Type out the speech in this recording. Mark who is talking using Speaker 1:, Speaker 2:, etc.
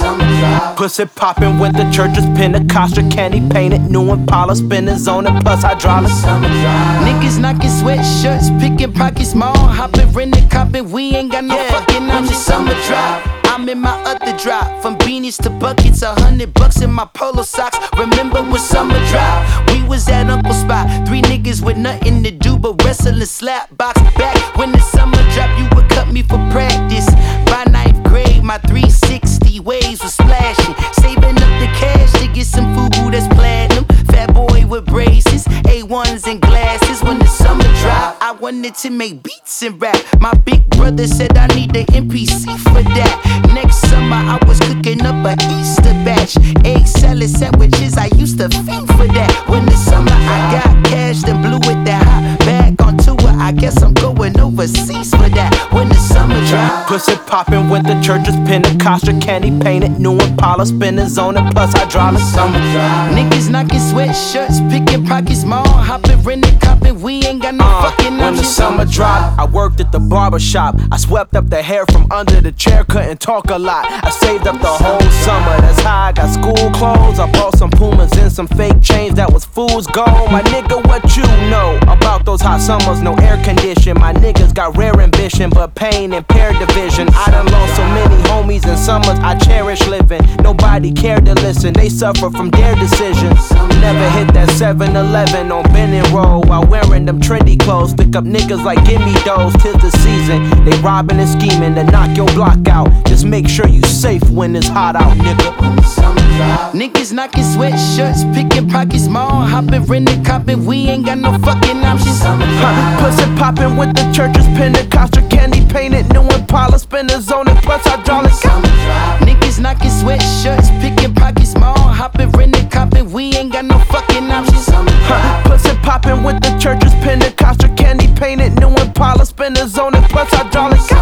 Speaker 1: summer drive.
Speaker 2: Pussy poppin' with the church is Pentecostal, candy painted, new Impala spinners on it, plus hydraulics.
Speaker 1: Summer drive.
Speaker 3: Niggas knocking sweatshirts, picking pockets small, hopping, renting, copping. We ain't got no fucking options. Summer drive. I'm in my other drop, from beanies to buckets, $100 in my polo socks. Remember when summer dropped? We was at Uncle Spot, 3 niggas with nothing to do but wrestle and slap box. Back when the summer dropped, you would cut me for practice. By 9th grade, my 360 waves was splashing, saving up the cash to get some FUBU that's platinum. Fat boy with braces, A1s and glasses. When the summer dropped, I wanted to make beats and rap. My big brother said I need the MPC for that. Next summer I was cooking up a Easter batch, egg salad sandwiches, I used to fiend for that. When the summer I got cash, then blew it that hot back on tour. I guess I'm going overseas for that. When the summer drop.
Speaker 2: Pussy poppin' with the church is Pentecostal, candy painted, new Impala spinners on it, plus hydraulics.
Speaker 1: Summer drive.
Speaker 3: Niggas knocking sweatshirts, picking pockets small, hopping, renting, copping. We ain't got no fucking
Speaker 2: When the
Speaker 3: options.
Speaker 2: summer dropped, I worked at the barber shop. I swept up the hair from under the chair, couldn't talk a lot. I saved up the whole summer, that's how I got school clothes. I bought some Pumas and some fake chains that was fool's gold. My nigga, what you know about those hot summers? No air condition. My niggas got rare ambition, but pain impaired division. I done lost so many homies in summers I cherish living. Nobody cared to listen, they suffer from their decisions. Never hit that 7-Eleven on Bennett Road while wearing them trendy clothes. Pick up niggas like gimme those, 'tis the season. They robbing and scheming to knock your block out. Just make sure you safe when it's hot out, nigga.
Speaker 1: Summer drive.
Speaker 3: Niggas knocking sweatshirts, picking pockets small, hopping, renting, copping. We ain't got no fucking options.
Speaker 2: Pussy poppin' with the church is Pentecostal, candy painted, new Impala spinners on it, plus hydraulics.
Speaker 1: Summer drive.
Speaker 3: Niggas knocking sweatshirts, picking pockets small, hopping, renting, copping. We ain't got no fucking options.
Speaker 1: Summer drive.
Speaker 2: Pussy poppin' with the church is Pentecostal, candy painted, new Impala spinners on it, plus hydraulics.